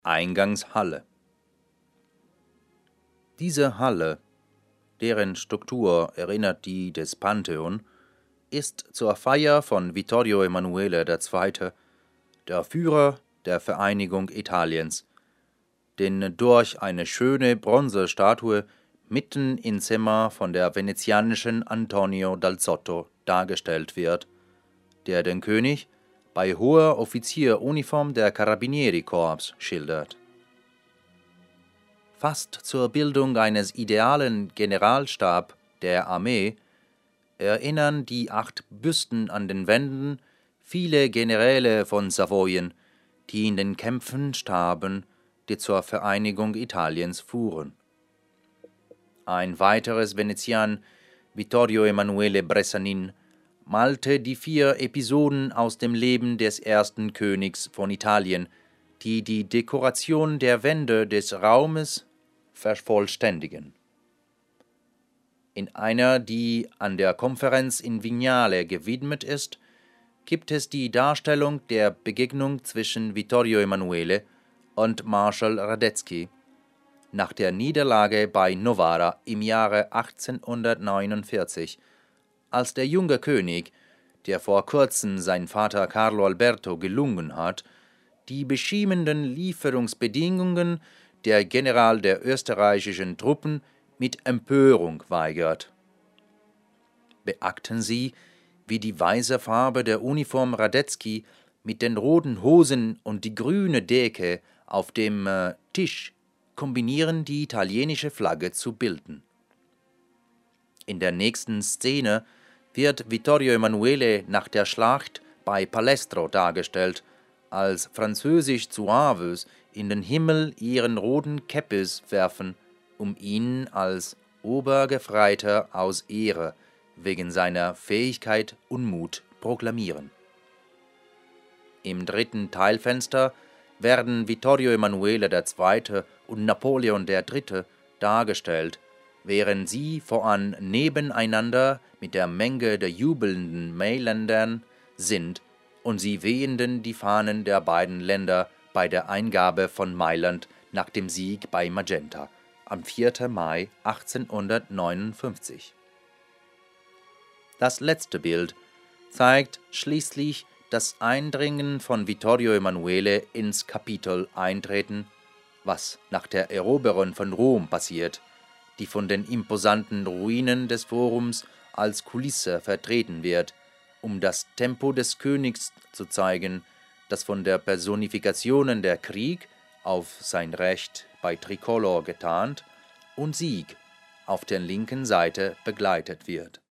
Eingangshalle. Diese Halle, deren Struktur erinnert die des Pantheon, ist zur Feier von Vittorio Emanuele II., der Führer der Vereinigung Italiens, den durch eine schöne Bronzestatue mitten in Zimmer von der venezianischen Antonio dal Zotto dargestellt wird, der den König bei hoher Offizieruniform der Carabinieri-Korps schildert. Fast zur Bildung eines idealen Generalstab der Armee erinnern die 8 Büsten an den Wänden viele Generäle von Savoyen, die in den Kämpfen starben, die zur Vereinigung Italiens fuhren. Ein weiteres Venezian, Vittorio Emanuele Bressanin, malte die 4 Episoden aus dem Leben des ersten Königs von Italien, die die Dekoration der Wände des Raumes vervollständigen. In einer, die an der Konferenz in Vignale gewidmet ist, gibt es die Darstellung der Begegnung zwischen Vittorio Emanuele und Marschall Radetzky nach der Niederlage bei Novara im Jahre 1849, als der junge König, der vor kurzem sein Vater Carlo Alberto gelungen hat, die beschämenden Lieferungsbedingungen der General der österreichischen Truppen mit Empörung weigert. Beachten Sie, wie die weiße Farbe der Uniform Radetzky mit den roten Hosen und die grüne Decke auf dem Tisch kombinieren, die italienische Flagge zu bilden. In der nächsten Szene wird Vittorio Emanuele nach der Schlacht bei Palestro dargestellt, als französisch Zouaves in den Himmel ihren roten Kepis werfen, um ihn als Obergefreiter aus Ehre wegen seiner Fähigkeit und Mut proklamieren. Im 3. Teilfenster werden Vittorio Emanuele II. Und Napoleon III. Dargestellt, während sie voran nebeneinander mit der Menge der jubelnden Mailändern sind und sie wehenden die Fahnen der beiden Länder bei der Eingabe von Mailand nach dem Sieg bei Magenta am 4. Mai 1859. Das letzte Bild zeigt schließlich das Eindringen von Vittorio Emanuele ins Kapitol eintreten, was nach der Eroberung von Rom passiert, die von den imposanten Ruinen des Forums als Kulisse vertreten wird, um das Tempo des Königs zu zeigen, das von der Personifikation der Krieg auf sein Recht bei Tricolor getarnt und Sieg auf der linken Seite begleitet wird.